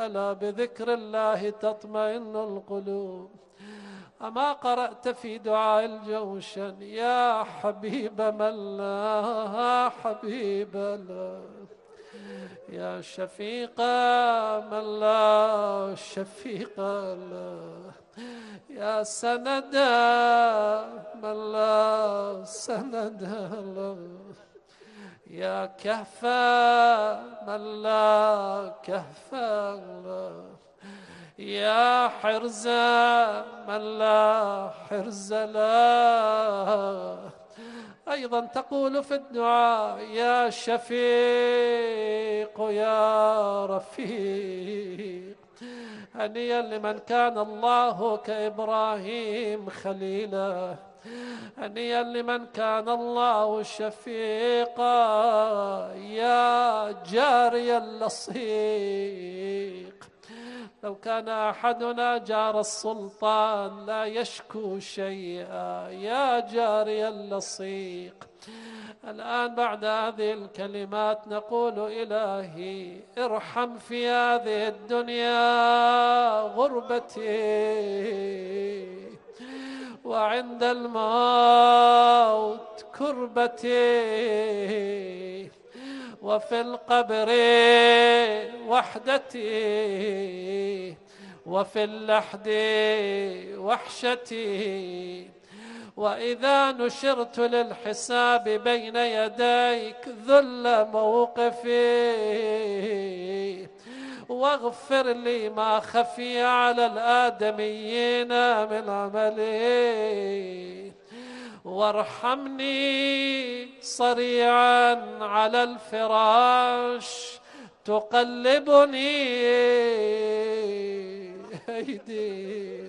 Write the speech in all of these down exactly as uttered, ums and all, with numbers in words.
ألا بذكر الله تطمئن القلوب. أما قرأت في دعاء الجوشن يا حبيب من لا حبيب له، يا شفيق من لا شفيق له، يا سند من لا سند له، يا كهف من لا كهف له، يا حرز من لا حرز له. أيضا تقول في الدعاء يا شفيق يا رفيق، هنيئا لمن كان الله كإبراهيم خليلا، هنيئا لمن كان الله شفيقا، يا جاري اللصيق. لو كان أحدنا جار السلطان لا يشكو شيئا، يا جاري اللصيق. الآن بعد هذه الكلمات نقول إلهي ارحم في هذه الدنيا غربتي، وعند الموت كربتي، وفي القبر وحدتي، وفي اللحد وحشتي، وإذا نشرت للحساب بين يديك ذل موقفي، واغفر لي ما خفي على الآدميين من عملي، وارحمني صريعا على الفراش تقلبني أيدي.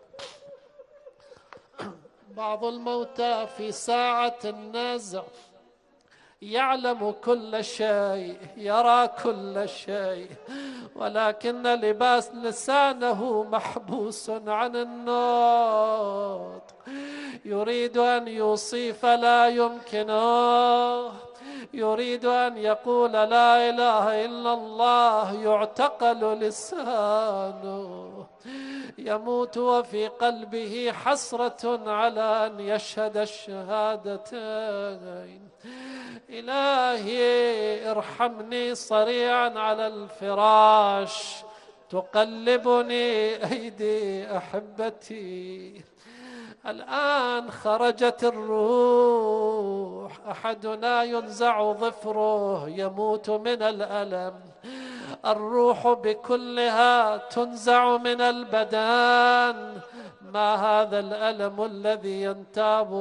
بعض الموتى في ساعة النزع يعلم كل شيء، يرى كل شيء، ولكن لباس لسانه محبوس عن النطق، يريد أن يوصي فلا يمكنه، يريد أن يقول لا إله إلا الله يعتقل لسانه، يموت وفي قلبه حسرة على أن يشهد الشهادتين. إلهي ارحمني صريعا على الفراش تقلبني أيدي أحبتي. الآن خرجت الروح، أحدنا ينزع ظفره يموت من الألم، الروح بكلها تنزع من البدن. ما هذا الألم الذي ينتاب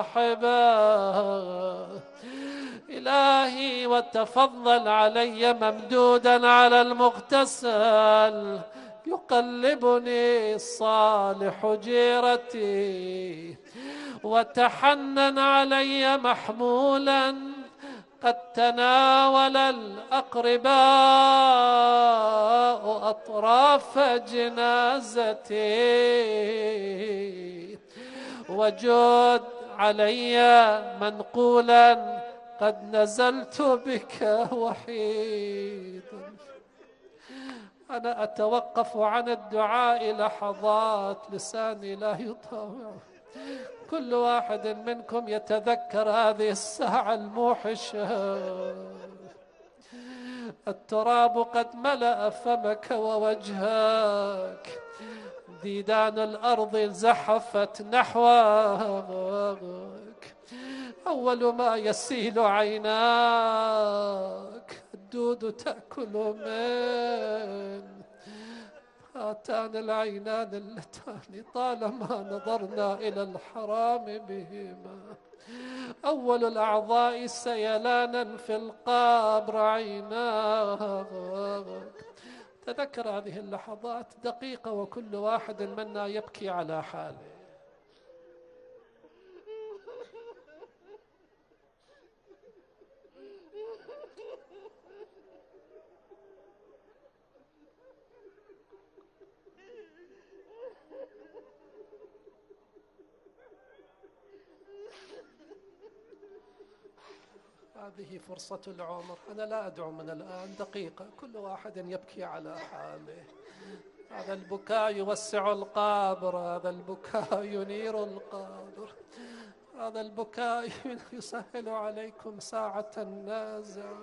صاحبه؟ إلهي وتفضل علي ممدودا على المغتسل، يقلبني صالح جيرتي، وتحنن علي محمولا قد تناول الأقرباء أطراف جنازتي، وجد علي منقولا قد نزلت بك وحيد. أنا أتوقف عن الدعاء لحظات، لساني لا يطاوع. كل واحد منكم يتذكر هذه الساعة الموحشة، التراب قد ملأ فمك ووجهك، ديدان الأرض زحفت نحوك، أول ما يسيل عيناك الدود تأكل من هاتان العينان اللتان طالما نظرنا إلى الحرام بهما. أول الأعضاء سيلانا في القبر عيناك. تذكر هذه اللحظات دقيقة وكل واحد منا يبكي على حاله. هذه فرصة العمر. أنا لا أدعو من الآن دقيقة، كل واحد يبكي على حاله. هذا البكاء يوسع القبر، هذا البكاء ينير القبر، هذا البكاء يسهل عليكم ساعة النازع.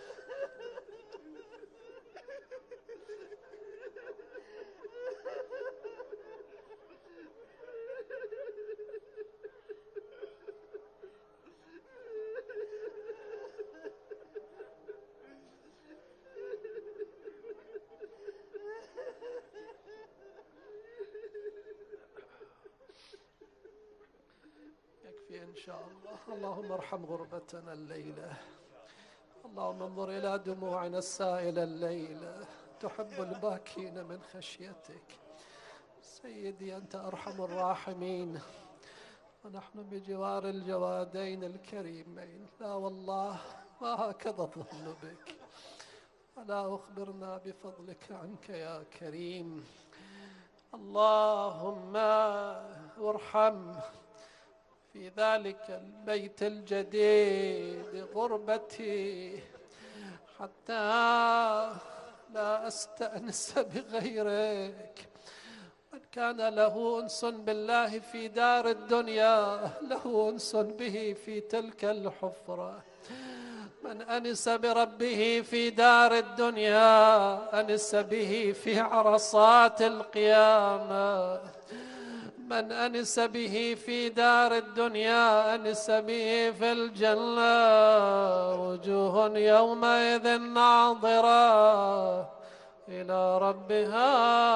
يكفي إن شاء الله. اللهم ارحم غربتنا الليلة، اللهم انظر إلى دموعنا السائلة الليلة، تحب الباكين من خشيتك. سيدي أنت أرحم الراحمين، ونحن بجوار الجوادين الكريمين. لا والله ما هكذا الظن بك، ولا أخبرنا بفضلك عنك يا كريم. اللهم ارحم في ذلك البيت الجديد غربتي، حتى لا أستأنس بغيرك. من كان له أنس بالله في دار الدنيا له أنس به في تلك الحفرة. من أنس بربه في دار الدنيا أنس به في عرصات القيامة. من أنس به في دار الدنيا أنس به في الجنة. وجوه يومئذ ناظرة إلى ربها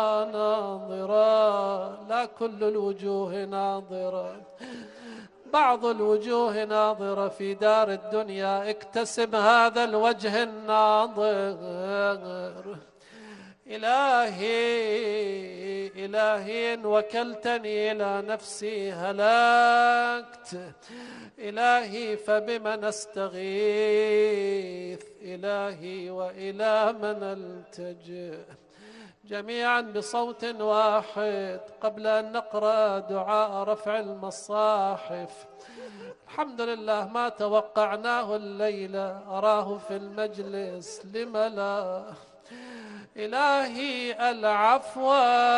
ناظرة. لا كل الوجوه ناظرة، بعض الوجوه ناظرة في دار الدنيا. اكتسب هذا الوجه الناظر. إلهي إلهي إن وكلتني إلى نفسي هلكت. إلهي فبمن أستغيث؟ إلهي وإلى من ألتجئ؟ جميعا بصوت واحد قبل أن نقرأ دعاء رفع المصاحف. الحمد لله ما توقعناه الليلة، أراه في المجلس، لم لا؟ إلهي العفو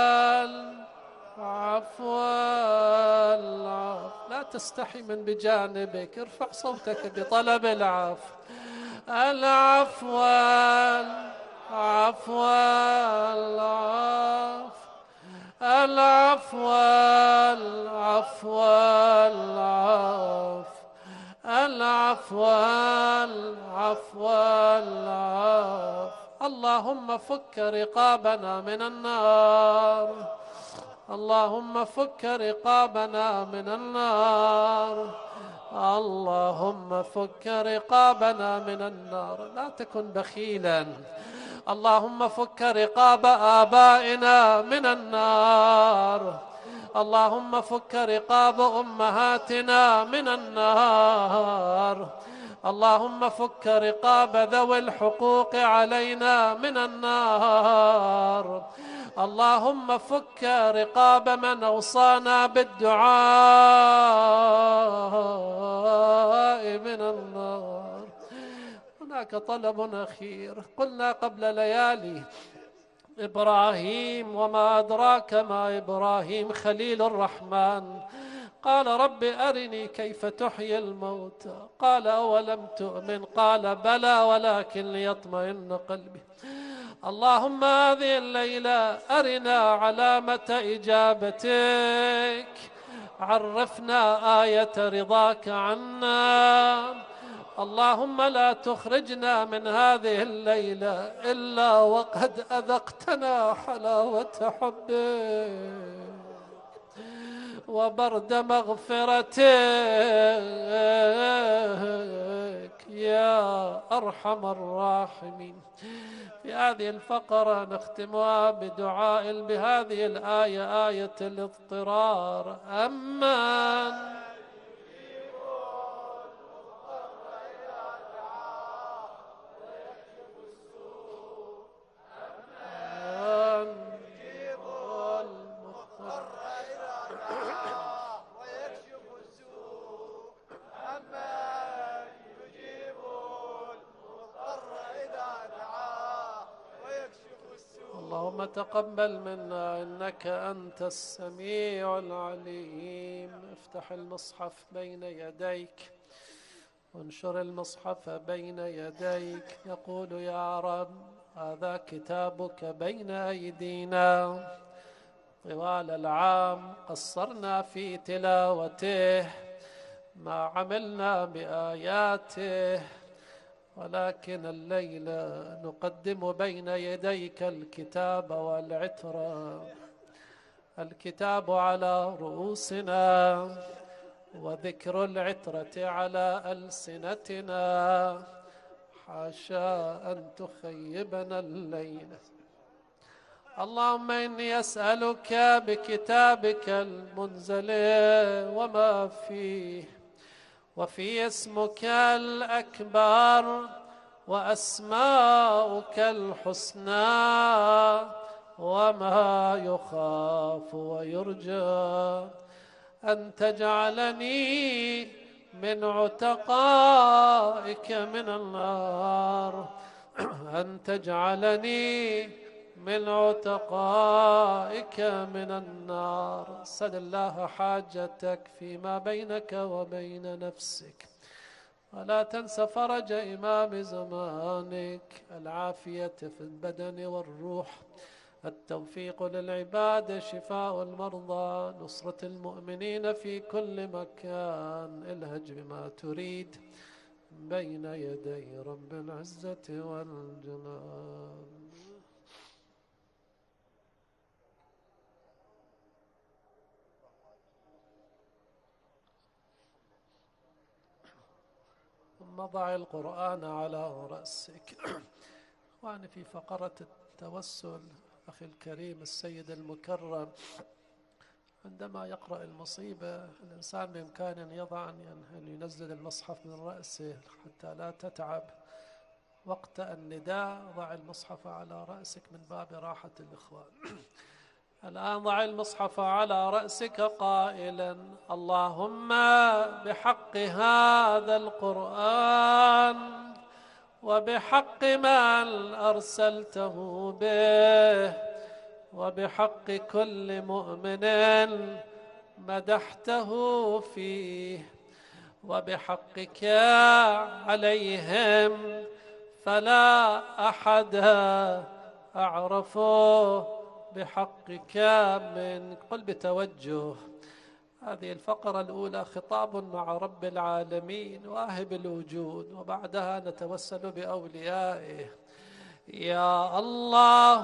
العفو العفو. لا تستحي من بجانبك، ارفع صوتك بطلب العفو. العفو العفو العفو العفو العفو العفو العفو العفو العفو. اللهم فك رقابنا من النار، اللهم فك رقابنا من النار، اللهم فك رقابنا من النار. لا تكن بخيلا. اللهم فك رقاب آبائنا من النار، اللهم فك رقاب أمهاتنا من النار، اللهم فك رقاب ذوي الحقوق علينا من النار، اللهم فك رقاب من أوصانا بالدعاء من النار. هناك طلب أخير قلنا قبل ليالي: إبراهيم وما أدراك ما إبراهيم خليل الرحمن. قال رب أرني كيف تحيي الموتى. قال أولم تؤمن؟ قال بلى ولكن ليطمئن قلبي. اللهم هذه الليلة أرنا علامة إجابتك، عرفنا آية رضاك عنا. اللهم لا تخرجنا من هذه الليلة إلا وقد أذقتنا حلاوة حبك وبرد مغفرتك يا أرحم الراحمين. في هذه الفقرة نختمها بدعاء بهذه الآية، آية الاضطرار. أمن اللهم تقبل منا إنك أنت السميع العليم. افتح المصحف بين يديك وانشر المصحف بين يديك. يقول يا رب هذا كتابك بين أيدينا، طوال العام قصرنا في تلاوته، ما عملنا بآياته، ولكن الليلة نقدم بين يديك الكتاب والعترة. الكتاب على رؤوسنا وذكر العترة على ألسنتنا، حاشا أن تخيبنا الليلة. اللهم إني أسألك بكتابك المنزل وما فيه، وفي اسمك الأكبر وأسماؤك الحسنى وما يخاف ويرجى، أن تجعلني من عتقائك من النار، أن تجعلني من عتقائك من النار. سل الله حاجتك فيما بينك وبين نفسك، ولا تنس فرج إمام زمانك، العافية في البدن والروح، التوفيق للعباد، شفاء المرضى، نصرة المؤمنين في كل مكان. الهج بما تريد بين يدي رب العزة والجلال. ثم ضع القرآن على رأسك. وأنا في فقرة التوسل أخي الكريم السيد المكرم، عندما يقرأ المصيبة الإنسان بإمكانه أن يضع أن ينزل المصحف من رأسه حتى لا تتعب. وقت النداء ضع المصحف على رأسك من باب راحة الإخوان. الآن ضع المصحف على رأسك قائلا اللهم بحق هذا القرآن وبحق من أرسلته به وبحق كل مؤمن مدحته فيه وبحقك عليهم، فلا أحد أعرفه بحقك منك. قل بتوجه. هذه الفقرة الأولى خطاب مع رب العالمين واهب الوجود، وبعدها نتوسل بأوليائه. يا الله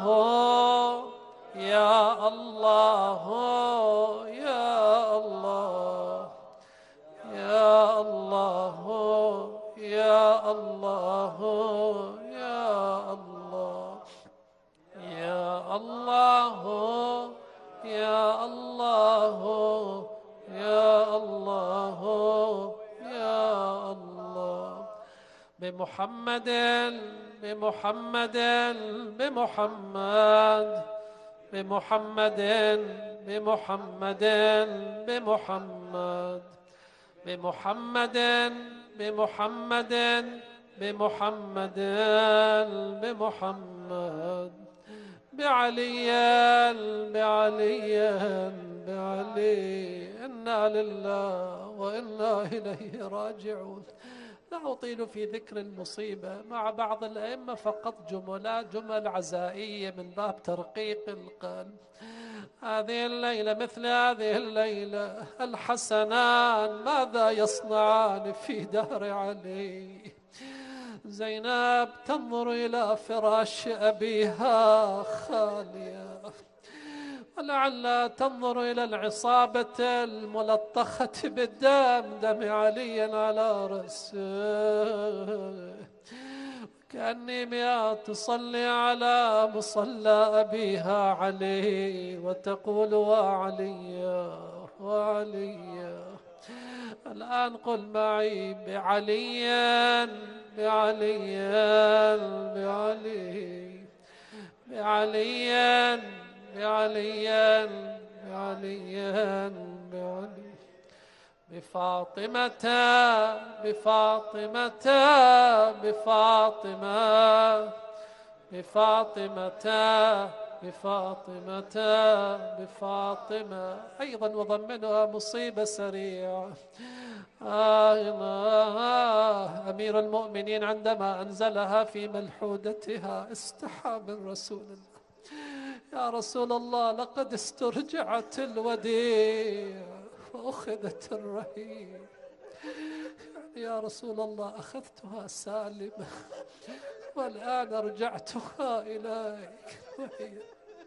يا الله يا الله يا الله يا الله يا الله يا الله يا الله يا الله يا الله بمحمد بمحمد بمحمد بمحمد بمحمد بمحمد بمحمد بمحمد بمحمد بمحمد بعلي بعلي بعلي. إنا لله وإنا إليه راجعون. لا أطيل في ذكر المصيبة مع بعض الأئمة، فقط جملات جمل عزائية من باب ترقيق القلب. هذه الليلة مثل هذه الليلة الحسنان ماذا يصنعان في دار علي؟ زينب تنظر إلى فراش أبيها خالية، ولعل تنظر إلى العصابة الملطخة بالدم، دم علي على رأسه، كأني ما تصلي على مصلى أبيها علي وتقول وعلي وعلي. الآن قل معي بعلي بعلي بعلي بعلي بعلي بعلي بعلي بفاطمة بفاطمة بفاطمة بفاطمة بفاطمة بفاطمة أيضا وضمنها مصيبة سريعة. آه آه أمير المؤمنين عندما أنزلها في ملحودتها استحى من رسول الله. يا رسول الله لقد استرجعت الوديع وأخذت الرهين. يا رسول الله أخذتها سالمة والآن رجعتها إليك وهي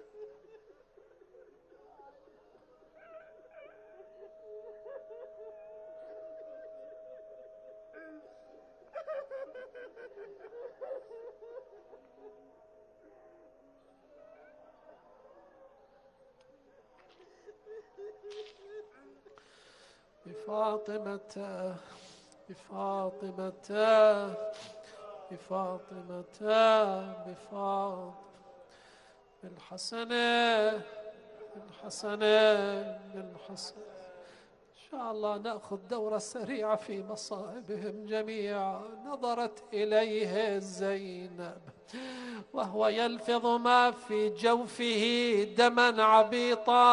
بفاطمة بفاطمة بفاطمة بفاطمة بالحسن بالحسن بالحسن. إن شاء الله نأخذ دورة سريعة في مصائبهم جميعا. نظرت إليه زينب وهو يلفظ ما في جوفه دما عبيطا،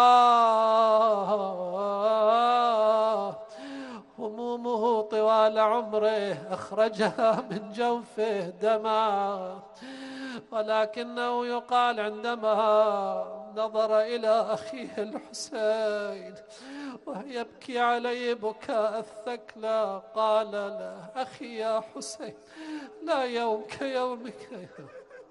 همومه طوال عمره أخرجها من جوفه دما، ولكنه يقال عندما نظر إلى أخيه الحسين وهي يبكي عليه بكاء الثكلى قال له: أخي يا حسين لا يوم كيومك يوم.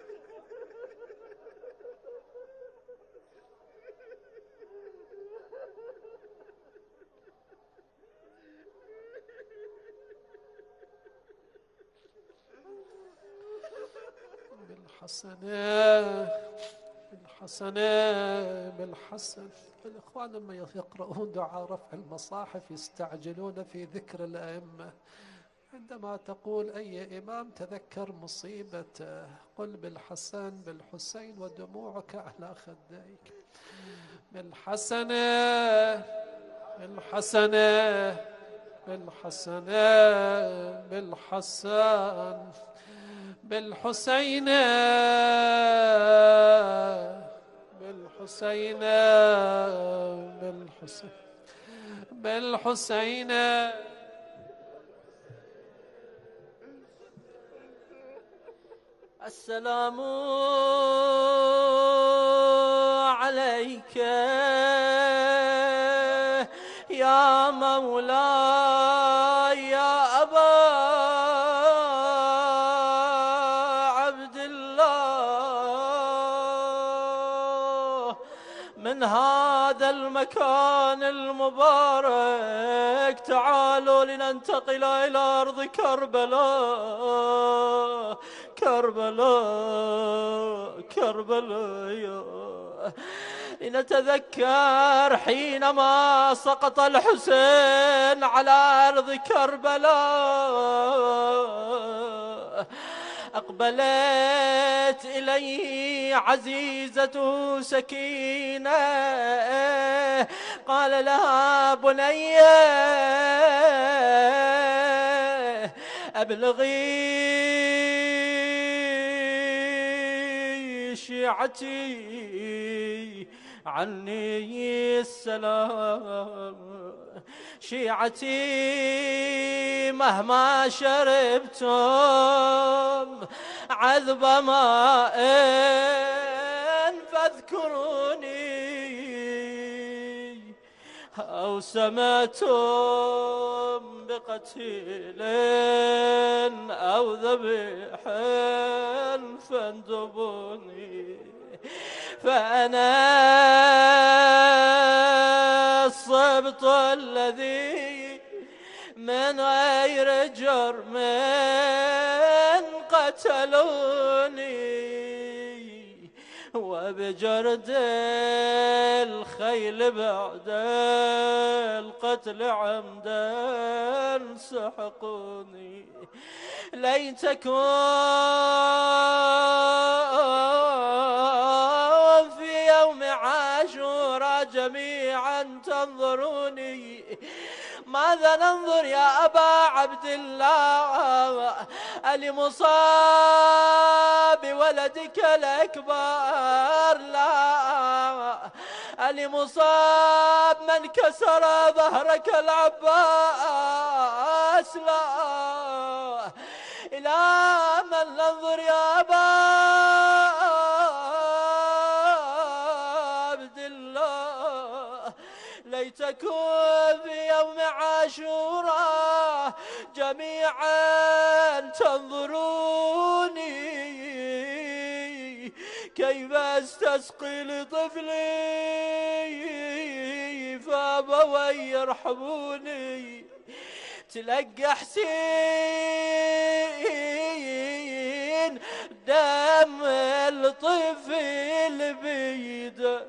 بالحسن بالحسن بالحسن. الإخوان لما يقرؤون دعاء رفع المصاحف يستعجلون في ذكر الأئمة. عندما تقول أي إمام تذكر مصيبته، قل بالحسن بالحسين ودموعك على خديك. بالحسن بالحسن بالحسن بالحسن بالحسين بالحسين بالحسين بالحسين. السلام عليك يا مولاي يا أبا عبد الله، من هذا المكان المبارك تعالوا لننتقل إلى أرض كربلاء كربلاء كربلاء، لنتذكر حينما سقط الحسين على أرض كربلاء أقبلت إليه عزيزته سكينة قال لها: بني أبلغي شيعتي عني السلام، شيعتي مهما شربتم عذب ماء فاذكروني، أو سمعتم بقتيل أو ذبيح فاندبوني، فأنا الصبط الذي من غير جرم قتلوني، وبجرد الخيل بعد القتل عمدا سحقوني. ليتكم في يوم عاشوراء جميعا تنظروني ماذا ننظر يا أبا عبد الله لمصاب ولدك الأكبر؟ لا، لمصاب من كسر ظهرك العباس. لا، إلى من ننظر يا أبا عبد الله؟ ليتكن في يوم عاشوراء جميعا تنظروني كيف استسقي لطفلي فابوي يرحموني. تلقى حسين دم الطفل بيده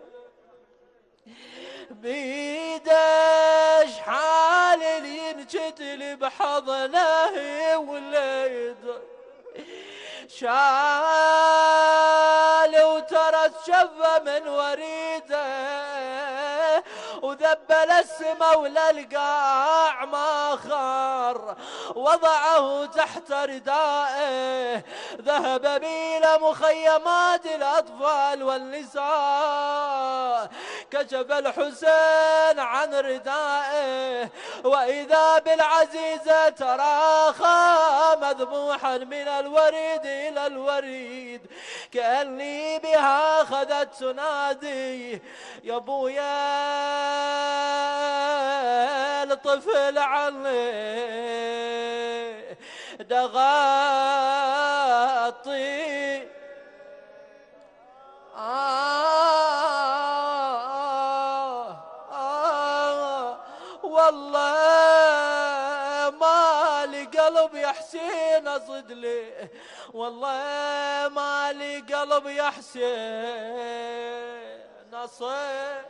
بيده شحال ينجدل بحضنه وليده شال وترى الشفة من وريده وذبل السما ولا القاع ما خار وضعه تحت ردائه ذهب بإلى مخيمات الأطفال والنساء كشف الحسين عن ردائه وإذا بالعزيزة تراخى مذبوحا من الوريد إلى الوريد كأني بها خذت تنادي يا ابويا الطفل عني دغاطي. آه آه والله ما لي قلب يا حسين أصد لي والله ما لي قلب يا حسين نصير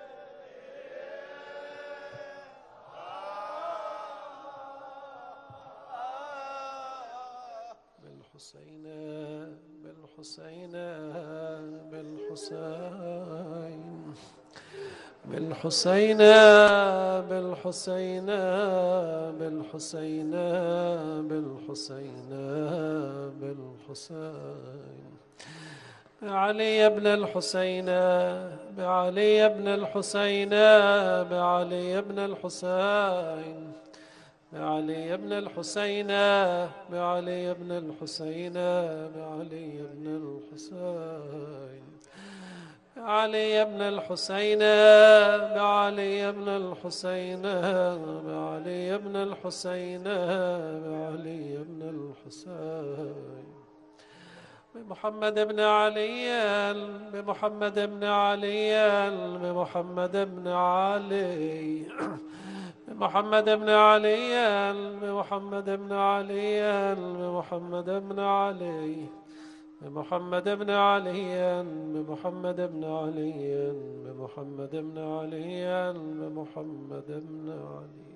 بالحسين بالحسين بالحسين بالحسين بالحسين بالحسين بالحسين بالحسين بعلي بن الحسين بعلي بن الحسين بعلي بن الحسين بعلي بن الحسين بعلي بن الحسين بعلي بن الحسين بعلي بن الحسين بعلي بن الحسين بعلي بن الحسين بعلي بن الحسين بمحمد بن علي بمحمد بن علي بمحمد بن علي بمحمد بن علي بمحمد بن علي بمحمد بن علي بمحمد بن علي بمحمد بن علي بمحمد بن علي بمحمد بن علي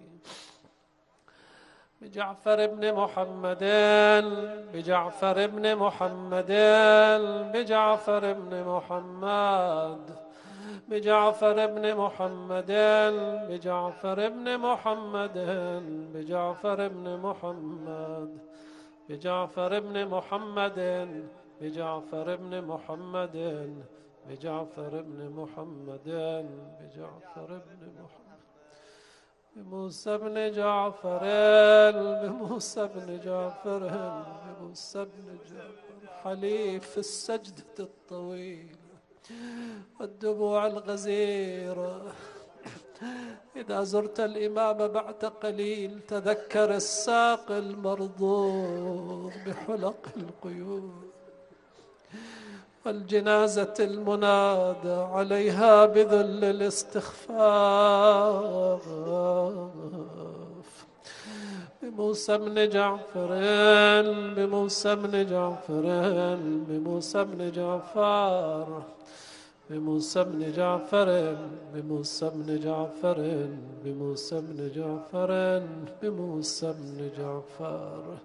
بجعفر بن محمد بجعفر بن محمد بجعفر بن محمد بجعفر بن محمد بجعفر بن محمد بجعفر بن محمد بجعفر بن محمد بجعفر بن محمد بجعفر بن محمد بجعفر بن محمد بموسى بن جعفر بموسى بن جعفر بموسى بن جعفر حليف السجدة الطويل والدموع الغزيرة إذا زرت الإمام بعد قليل تذكر الساق المرضوض بحلق القيود والجنازة المنادى عليها بذل الاستخفاف بموسى بن جعفر بموسى بن جعفر بموسى بن جعفر بموسى بن جعفر بموسى بن جعفر بموسى بن جعفر بموسى بن جعفر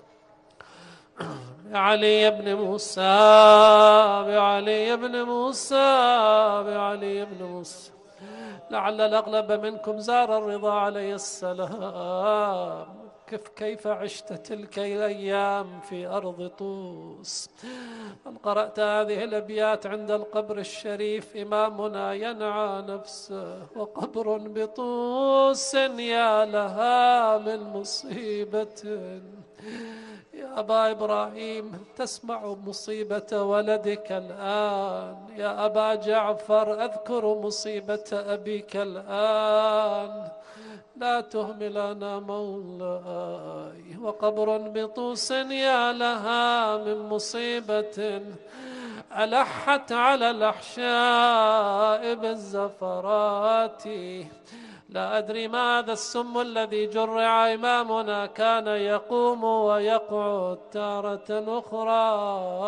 بعلي بن موسى بعلي بن موسى بعلي بن موسى لعل الأغلب منكم زار الرضا عليه السلام. كيف كيف عشت تلك الأيام في أرض طوس؟ هل قرأت هذه الأبيات عند القبر الشريف؟ إمامنا ينعى نفسه وقبر بطوس يا لها من مصيبة. يا أبا إبراهيم، تسمع مصيبة ولدك الآن. يا أبا جعفر، أذكر مصيبة أبيك الآن. لا تهملنا مولاي. وقبر بطوس يا لها من مصيبة ألحت على الأحشاء بالزفرات. لا أدري ماذا السم الذي جرع إمامنا، كان يقوم ويقعد تارة أخرى،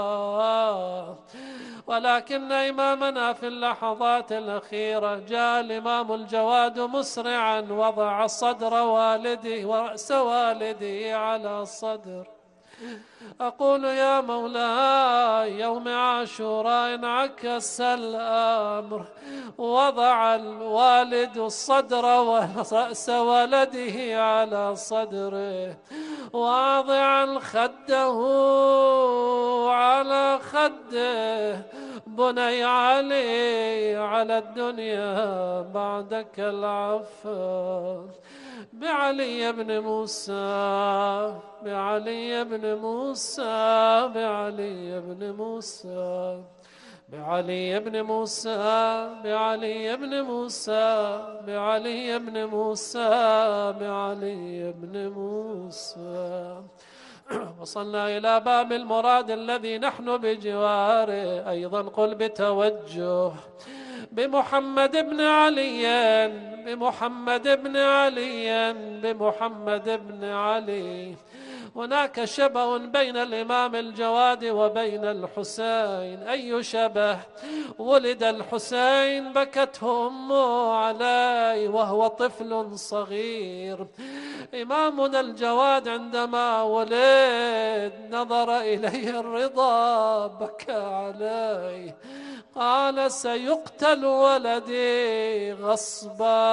ولكن إمامنا في اللحظات الأخيرة جاء الإمام الجواد مسرعا، وضع صدر والده ورأس والده على الصدر. أقول يا مولاي، يوم عاشوراء انعكس الأمر، وضع الوالد الصدر ورأس ولده على صدره، واضعا خده على خده. بني علي، على الدنيا بعدك العفو. بعلي بن موسى، بعلي بن موسى، بعلي بن موسى، بعلي بن موسى، بعلي بن موسى، بعلي بن موسى، بعلي بن موسى. وصلنا إلى باب المراد الذي نحن بجواره. أيضا قل بتوجه بمحمد بن علي، بمحمد بن علي، بمحمد بن علي. هناك شبه بين الإمام الجواد وبين الحسين. أي شبه؟ ولد الحسين بكته أمه عليه وهو طفل صغير. إمامنا الجواد عندما ولد نظر إليه الرضا بكى عليه، قال سيقتل ولدي غصبا.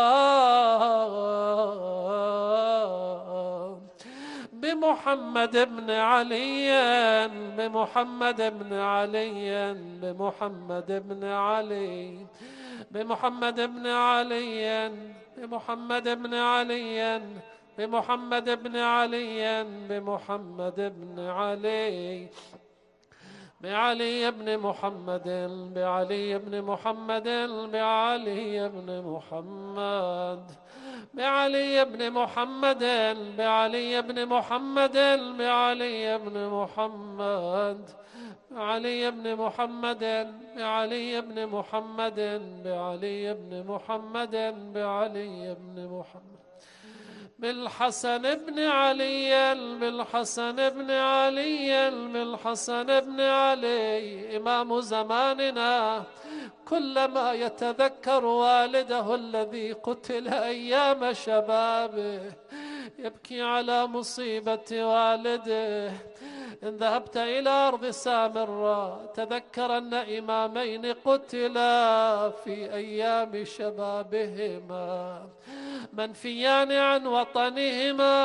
بمحمد بن علي، بمحمد بن علي، بمحمد بن علي، بمحمد بن علي، بمحمد بن علي، بمحمد بن علي، بمحمد بن علي، بعلي بن محمد، بعلي بن محمد، بعلي بن محمد، بعلي بن محمد، بعلي بن محمد، بعلي بن محمد، بعلي بن محمد، بعلي بن محمد، بعلي بن محمد، بعلي بن محمد، بالحسن بن علي، بالحسن بن علي، بالحسن بن علي. إمام زماننا كلما يتذكر والده الذي قتل أيام شبابه يبكي على مصيبة والده. إن ذهبت إلى أرض سامراء تذكر أن إمامين قتلا في أيام شبابهما، منفيان عن وطنهما،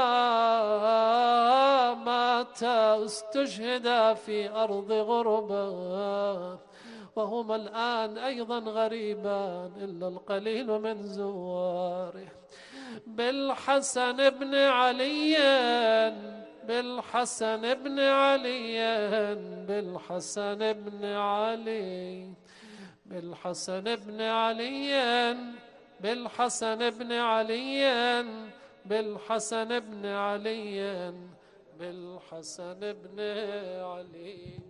ماتا استشهدا في أرض غربا، وهما الآن أيضا غريبان إلا القليل من زواره. بالحسن بن علي، بالحسن بن علي، بالحسن بن علي، بالحسن بن علي، بالحسن بن علي، بالحسن بن علي، بالحسن بن علي.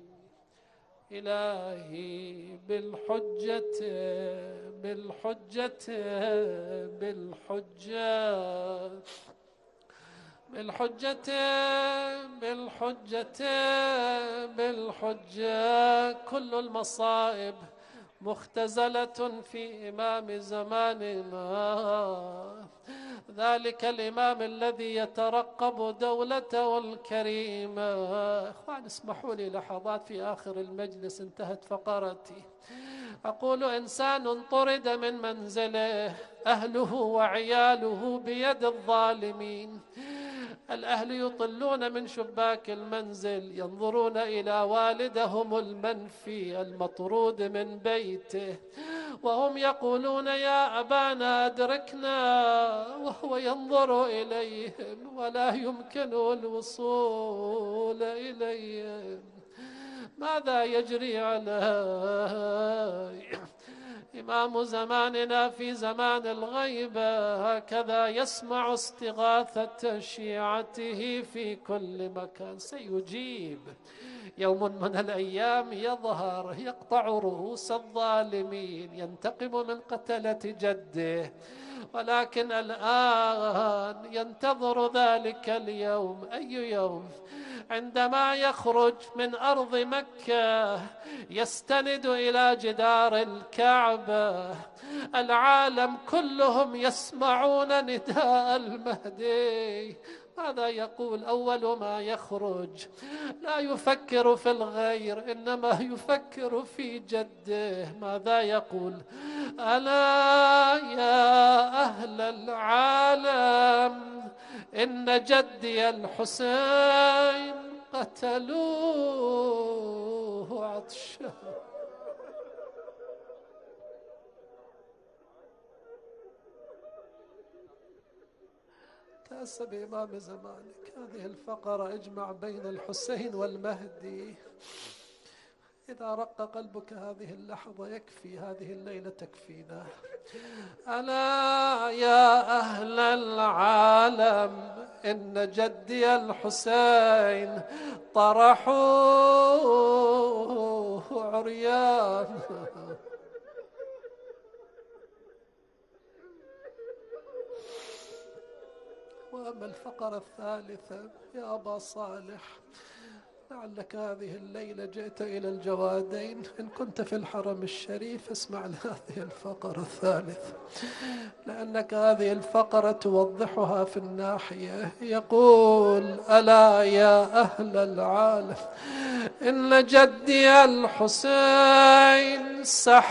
إلهي بالحجة، بالحجة، بالحجة، بالحجة، بالحجة، بالحجة. كل المصائب مختزلة في إمام زماننا، ذلك الإمام الذي يترقب دولته الكريمة. إخوان اسمحوا لي لحظات في آخر المجلس، انتهت فقرتي. أقول إنسان طرد من منزله، أهله وعياله بيد الظالمين. الأهل يطلون من شباك المنزل ينظرون إلى والدهم المنفي المطرود من بيته، وهم يقولون يا أبانا أدركنا، وهو ينظر إليهم ولا يمكن الوصول إليهم. ماذا يجري عليه؟ إمام زماننا في زمان الغيبة هكذا يسمع استغاثة شيعته في كل مكان. سيجيب يوم من الأيام، يظهر يقطع رؤوس الظالمين، ينتقم من قتلة جده، ولكن الآن ينتظر ذلك اليوم. أي يوم؟ عندما يخرج من أرض مكة يستند إلى جدار الكعبة، العالم كلهم يسمعون نداء المهدي. ماذا يقول أول ما يخرج؟ لا يفكر في الغير، إنما يفكر في جده. ماذا يقول؟ ألا يا أهل العالم إن جدي الحسين قتلوه عطشا. تأسى بإمام زمانك. هذه الفقرة اجمع بين الحسين والمهدي. إذا رق قلبك هذه اللحظة يكفي، هذه الليلة تكفينا. ألا يا أهل العالم إن جدي الحسين طرحوه عريان. وأما الفقرة الثالثة يا أبا صالح، لعلك هذه الليلة جئت إلى الجوادين، إن كنت في الحرم الشريف اسمع لهذه الفقرة الثالثة، لأنك هذه الفقرة توضحها في الناحية. يقول ألا يا أهل العالم إن جدي الحسين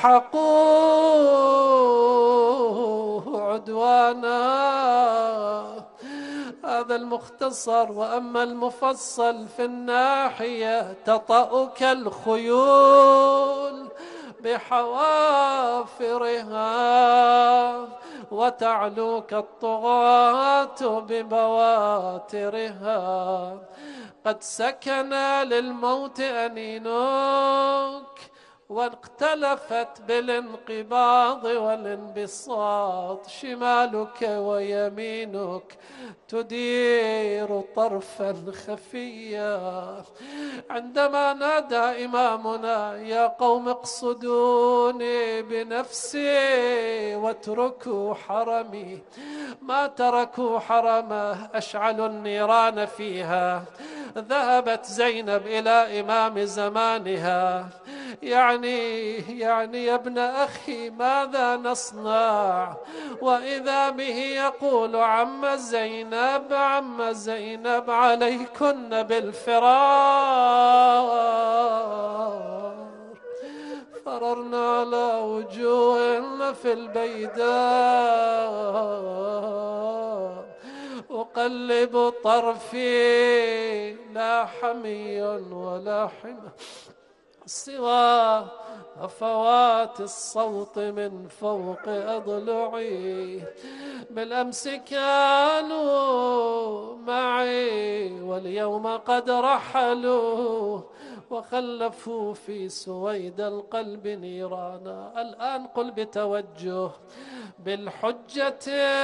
سحقوه عدوانا. هذا المختصر، وأما المفصل في الناحية تطأك الخيول بحوافرها وتعلوك الطغاة ببواترها. قد سكن للموت أنينك واختلفت بالانقباض والانبساط شمالك ويمينك تدير طرفا خفيا. عندما نادى إمامنا يا قوم اقصدوني بنفسي واتركوا حرمي، ما تركوا حرمه، أشعلوا النيران فيها. ذهبت زينب إلى إمام زمانها، يعني يعني يا ابن أخي ماذا نصنع؟ وإذا به يقول عم زينب عم زينب عليكن بالفرار. فررنا على وجوهنا في البيداء، أقلب طرفي لا حمي ولا حمى سوى هفوات الصوت من فوق أضلعي. بالأمس كانوا معي واليوم قد رحلوا وخلفوا في سويد القلب نيرانا. الآن قل بتوجه بالحجة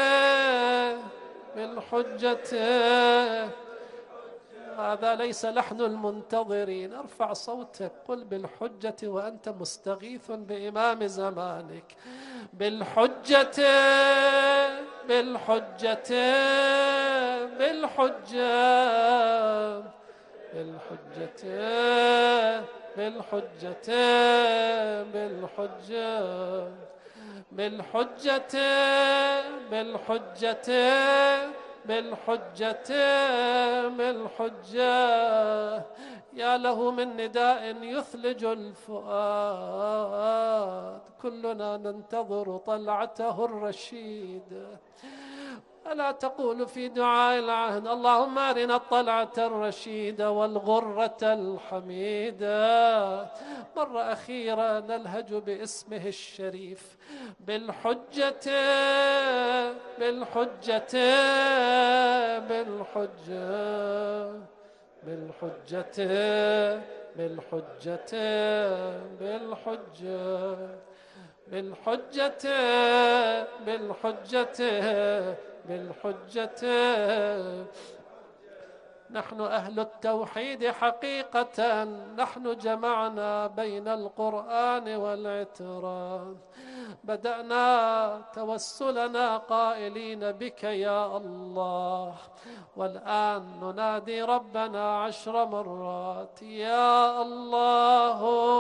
بالحجة. هذا ليس لحن المنتظرين، ارفع صوتك، قل بالحجة وأنت مستغيث بإمام زمانك. بالحجة بالحجة بالحجة بالحجة بالحجة بالحجة بالحجة بالحجة بالحجة بالحجة. يا له من نداء يثلج الفؤاد، كلنا ننتظر طلعته الرشيد. ألا تقول في دعاء العهد اللهم أرنا الطلعة الرشيدة والغرة الحميدة؟ مرة أخيرة نلهج باسمه الشريف بالحجة بالحجة بالحجة بالحجة بالحجة بالحجة بالحجة بالحجة بالحجة. نحن أهل التوحيد حقيقة، نحن جمعنا بين القرآن والاعتراف. بدأنا توسلنا قائلين بك يا الله، والآن ننادي ربنا عشر مرات يا الله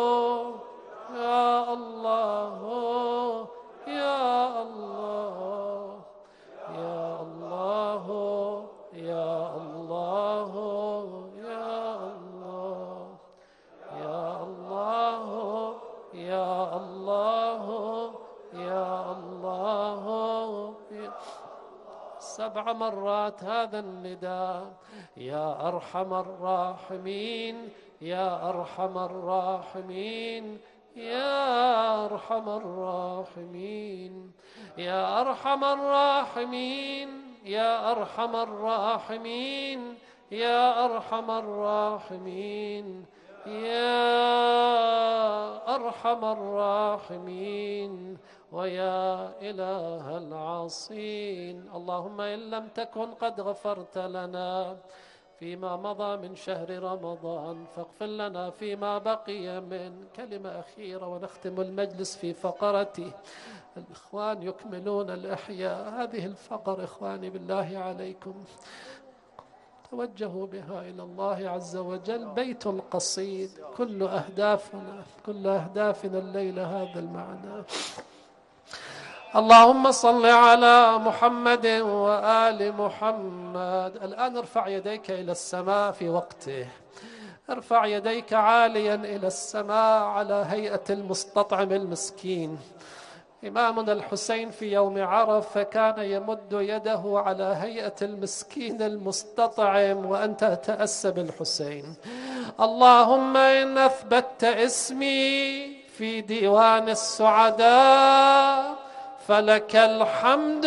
يا الله يا الله يا الله يا الله يا الله يا الله يا الله يا الله. سبع مرات هذا النداء يا أرحم الراحمين يا أرحم الراحمين يا أرحم الراحمين يا أرحم الراحمين يا أرحم الراحمين يا أرحم الراحمين يا أرحم الراحمين ويا إله العاصين. اللهم إن لم تكن قد غفرت لنا فيما مضى من شهر رمضان فاغفر لنا فيما بقي من. كلمة أخيرة ونختم المجلس في فقرته. الإخوان يكملون الإحياء. هذه الفقر إخواني بالله عليكم توجهوا بها إلى الله عز وجل. بيت قصيد، كل أهدافنا كل أهدافنا الليلة هذا المعنى. اللهم صل على محمد وآل محمد. الآن ارفع يديك إلى السماء في وقته، ارفع يديك عاليا إلى السماء على هيئة المستطعم المسكين. إمامنا الحسين في يوم عرفة كان يمد يده على هيئة المسكين المستطعم، وأنت تأسى بالحسين. اللهم إن أثبتت اسمي في ديوان السعداء فلك الحمد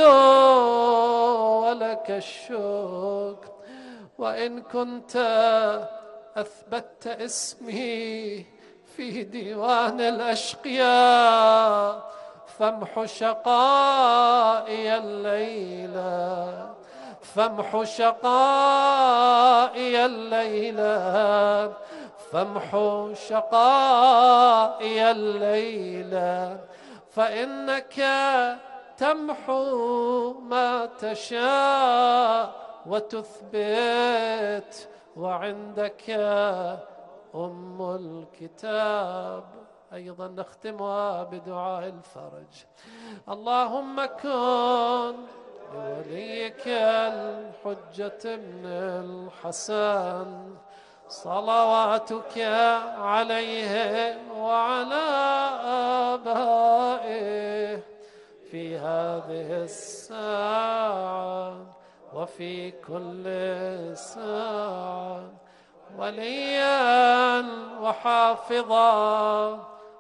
ولك الشكر، وإن كنت أثبتت اسمي في ديوان الأشقياء فامح شقائي الليلة فامح شقائي الليلة فامح شقائي الليلة، فإنك تمحو ما تشاء وتثبت، وعندك أم الكتاب. أيضا نختمها بدعاء الفرج. اللهم كن لوليك الحجة بن الحسن صلواتك عليه وعلى آبائه في هذه الساعة وفي كل ساعة وليا وحافظا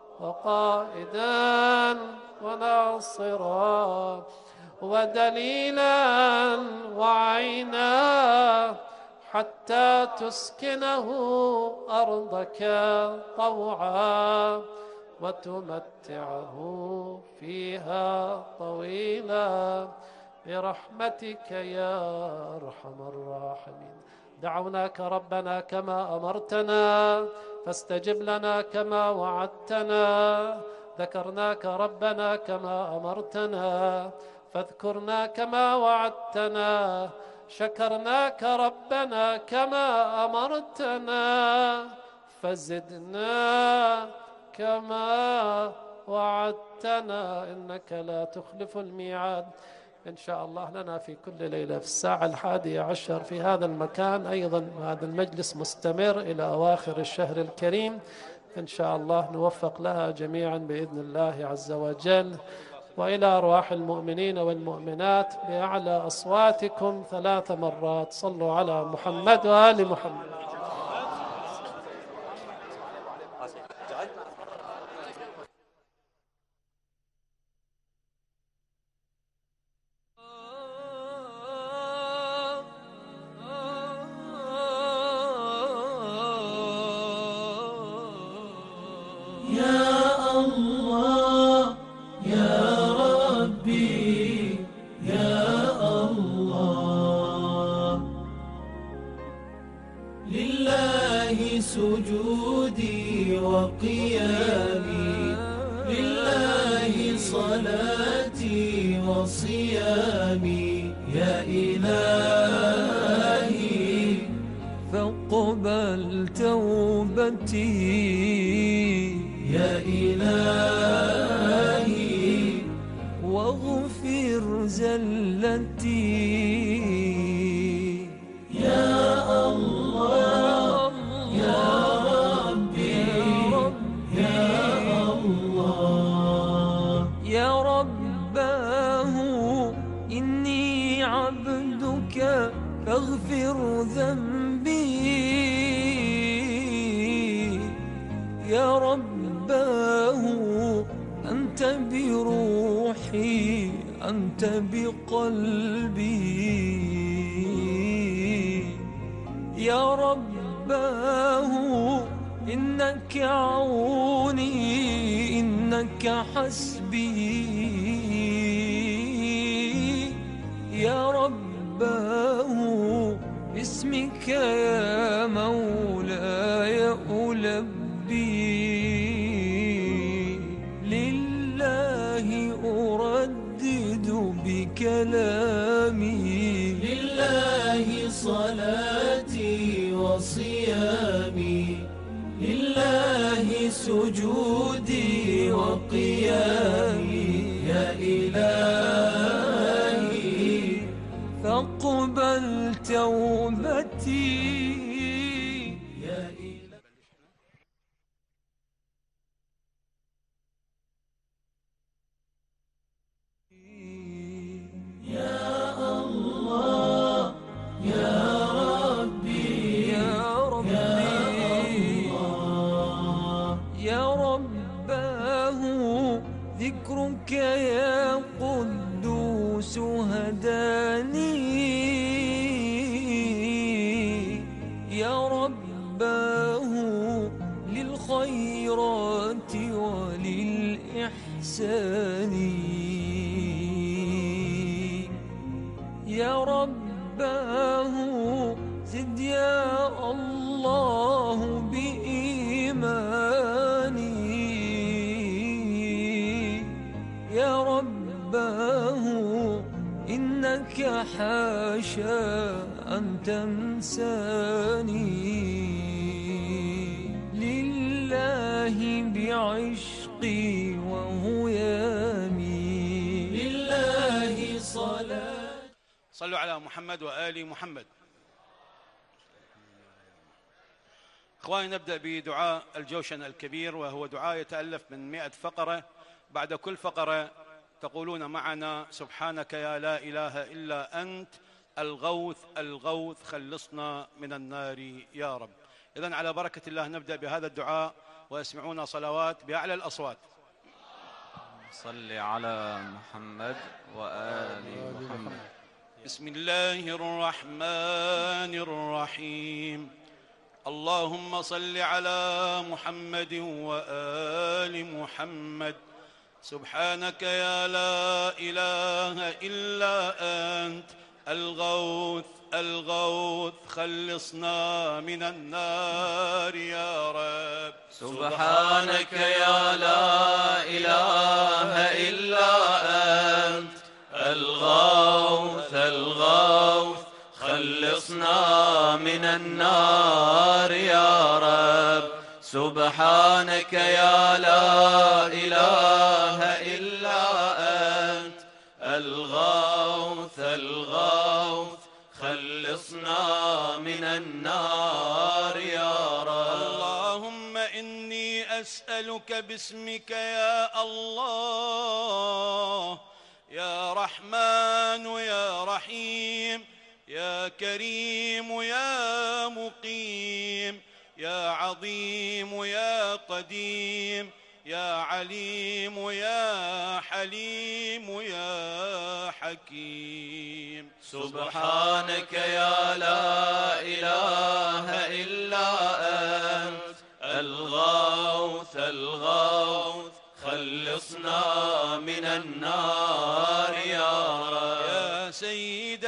وقائدا وناصرا ودليلا وعينا حتى تسكنه أرضك طوعا وتمتعه فيها طويلا برحمتك يا أرحم الراحمين. دعوناك ربنا كما أمرتنا فاستجب لنا كما وعدتنا، ذكرناك ربنا كما أمرتنا فاذكرنا كما وعدتنا، شكرناك ربنا كما أمرتنا فزدنا كما وعدتنا، إنك لا تخلف الميعاد. إن شاء الله لنا في كل ليلة في الساعة الحادية عشر في هذا المكان أيضا. هذا المجلس مستمر إلى أواخر الشهر الكريم، إن شاء الله نوفق لها جميعا بإذن الله عز وجل. وإلى أرواح المؤمنين والمؤمنات بأعلى أصواتكم ثلاث مرات صلوا على محمد وآل محمد. سجودي وقيامي لله، صلاتي وصيامي يا إلهي، فاقبل توبتي يا إلهي، واغفر زلتي يا الله يا ربي يا الله. يا رباه إني عبدك فاغفر ذنبي، يا رباه أنت بروحي أنت بقلبي، يا رباه إنك عوني إنك حسبي، يا رباه باسمك يا مولاي ألبي، لله أردد بكلامي، لله صلاتي وصيامي، لله سجودي وقيامي يا إلهي، فاقبل توبتي يا إلهي. يا الله يا ربي يا ربي يا رباه ذكرك يا قدوس هداني، يا رباه للخيرات وللإحسان، يا رباه زد يا الله بإيماني، يا رباه إنك حاشا أن تنساني، لله بعشقي وهيامي، لله صلاة. صلوا على محمد وآل محمد. إخواني، نبدأ بدعاء الجوشن الكبير، وهو دعاء يتألف من مئة فقرة. بعد كل فقرة تقولون معنا سبحانك يا لا إله إلا أنت الغوث الغوث خلصنا من النار يا رب. إذن على بركة الله نبدأ بهذا الدعاء، واسمعونا صلوات بأعلى الأصوات. صل على محمد وآل محمد. بسم الله الرحمن الرحيم. اللهم صل على محمد وآل محمد. سبحانك يا لا إله إلا أنت الغوث الغوث خلصنا من النار يا رب. سبحانك يا لا إله إلا أنت الغوث الغوث خلصنا من النار يا رب. سبحانك يا لا إله إلا أنت الغوث باسمك يا الله، يا رحمن يا رحيم، يا كريم يا مقيم، يا عظيم يا قديم، يا عليم يا حليم يا حكيم. سبحانك يا لا إله إلا أنت الغوث الغوث، خلصنا من النار يا رب. يا سيد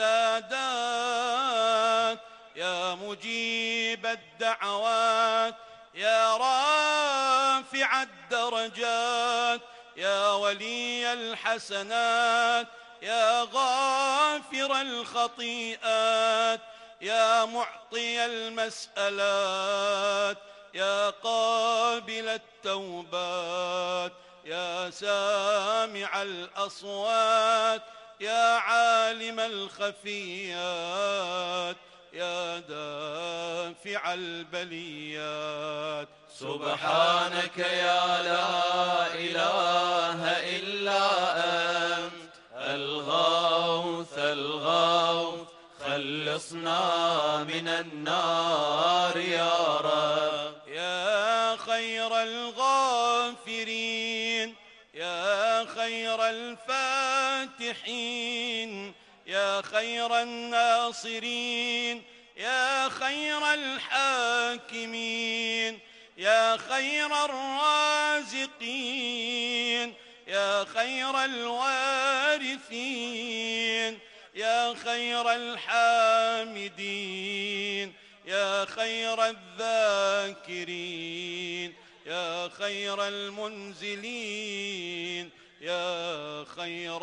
السادات، يا مجيب الدعوات، يا رافع الدرجات، يا ولي الحسنات، يا غافر الخطيئات، يا معطي المسألات، يا قابل التوبات، يا سامع الأصوات، يا عالم الخفيات، يا دافع البليات. سبحانك يا لا إله إلا أنت الغوث الغوث، خلصنا من النار يا رب. يا خير الغافرين، يا خير الفاتحين، يا خير الناصرين، يا خير الحاكمين، يا خير الرازقين، يا خير الوارثين، يا خير الحامدين، يا خير الذاكرين، يا خير المنزلين، يا خير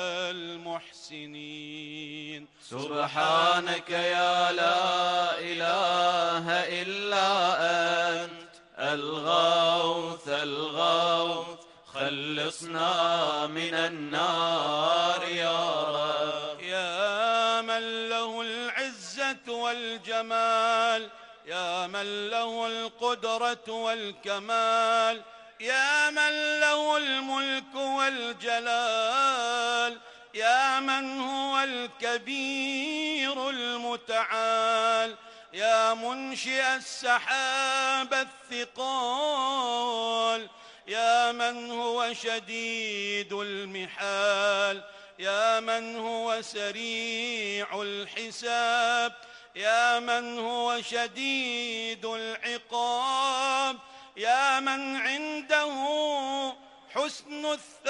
المحسنين. سبحانك يا لا إله إلا أنت الغوث الغوث، خلصنا من النار يا رب. يا من له العزة والجمال، يا من له القدرة والكمال، يا من له الملك والجلال، يا من هو الكبير المتعال، يا منشئ السحاب الثقال، يا من هو شديد المحال، يا من هو سريع الحساب، يا من هو شديد العقاب، يا من عنده حسن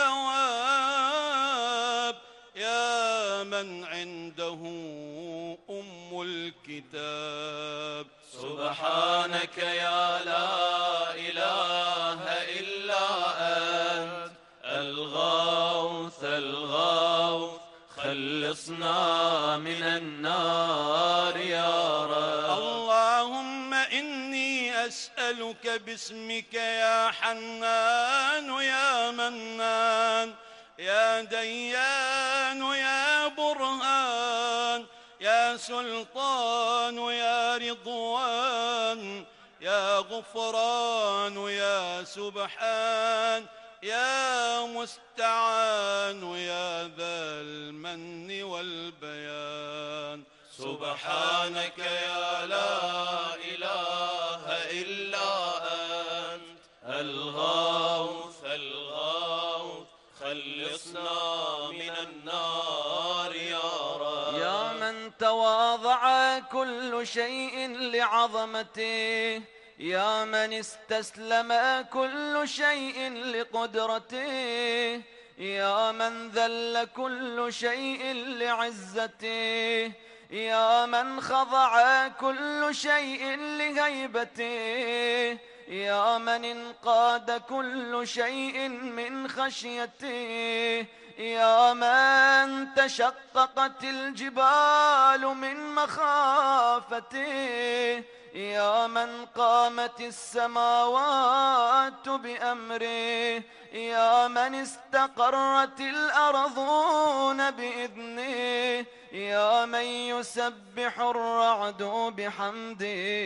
الثواب، يا من عنده أم الكتاب. سبحانك يا لا إله إلا أنت الغوث الغوث، خلصنا من النار يا رب. اللهم إني أسألك باسمك يا حنان يا منان، يا ديان يا برهان، يا سلطان يا رضوان، يا غفران يا سبحان، يا مستعان يا ذا المن والبيان. سبحانك يا لا إله إلا أنت الغوث الغوث، خلصنا من النار يا رب. يا من تواضع كل شيء لعظمته، يا من استسلم كل شيء لقدرته، يا من ذل كل شيء لعزته، يا من خضع كل شيء لهيبته، يا من انقاد كل شيء من خشيته، يا من تشققت الجبال من مخافته، يا من قامت السماوات بأمره، يا من استقرت الأرضون بإذنه، يا من يسبح الرعد بحمده،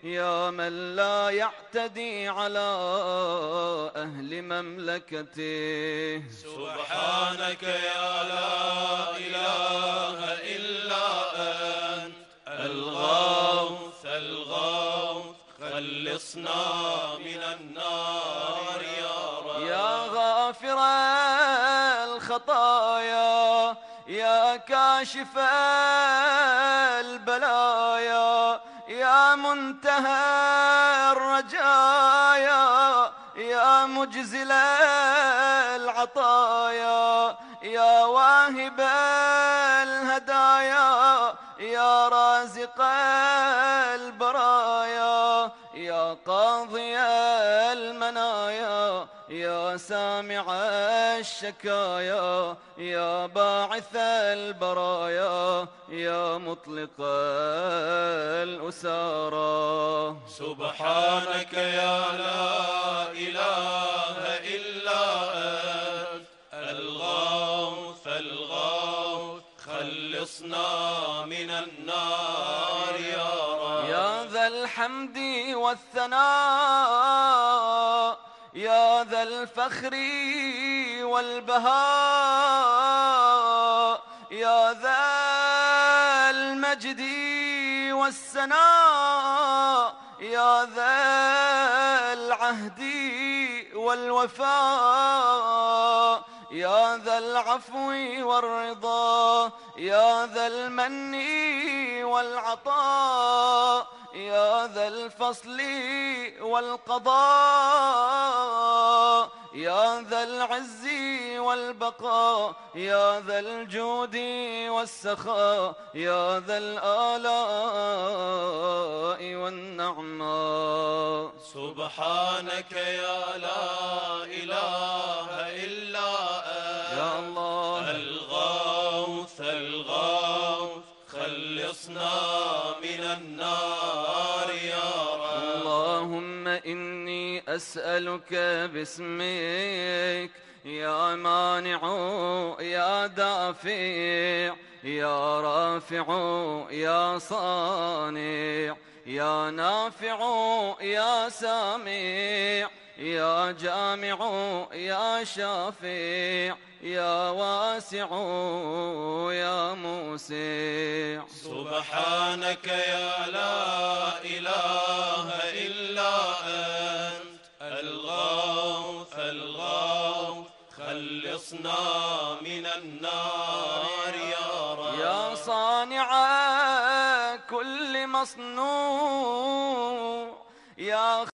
يا من لا يعتدي على أهل مملكته. سبحانك يا لا إله إلا أنت الغوث الغوث خلصنا من النار يا رب. يا غافر الخطايا يا كاشف البلايا يا منتهى الرجايا يا مجزل العطايا يا واهب الهدايا يا رازق البرايا يا قاضي المنايا يا سامع الشكايا يا باعث البرايا يا مطلق الأسارى. سبحانك يا لا إله إلا أنت الغوث الغوث خلصنا من النار يا رب. يا ذا الحمد والثناء يا ذا الفخر والبهاء يا ذا المجد والسناء يا ذا العهد والوفاء يا ذا العفو والرضا يا ذا المن والعطاء يا ذا الفصل والقضاء يا ذا العز والبقاء يا ذا الجود والسخاء يا ذا الآلاء والنعماء. سبحانك يا لا إله إلا أنت يا الله الغوث الغوث خلصنا من النار يا رب. اللهم إني أسألك باسمك يا مانع يا دافع يا رافع يا صانع يا نافع يا سامع يا جامع يا شافع يا واسع يا موسع. سبحانك يا لا إله إلا أنت الغوث الغوث خلصنا من النار يا رب. يا صانع كل مصنوع يا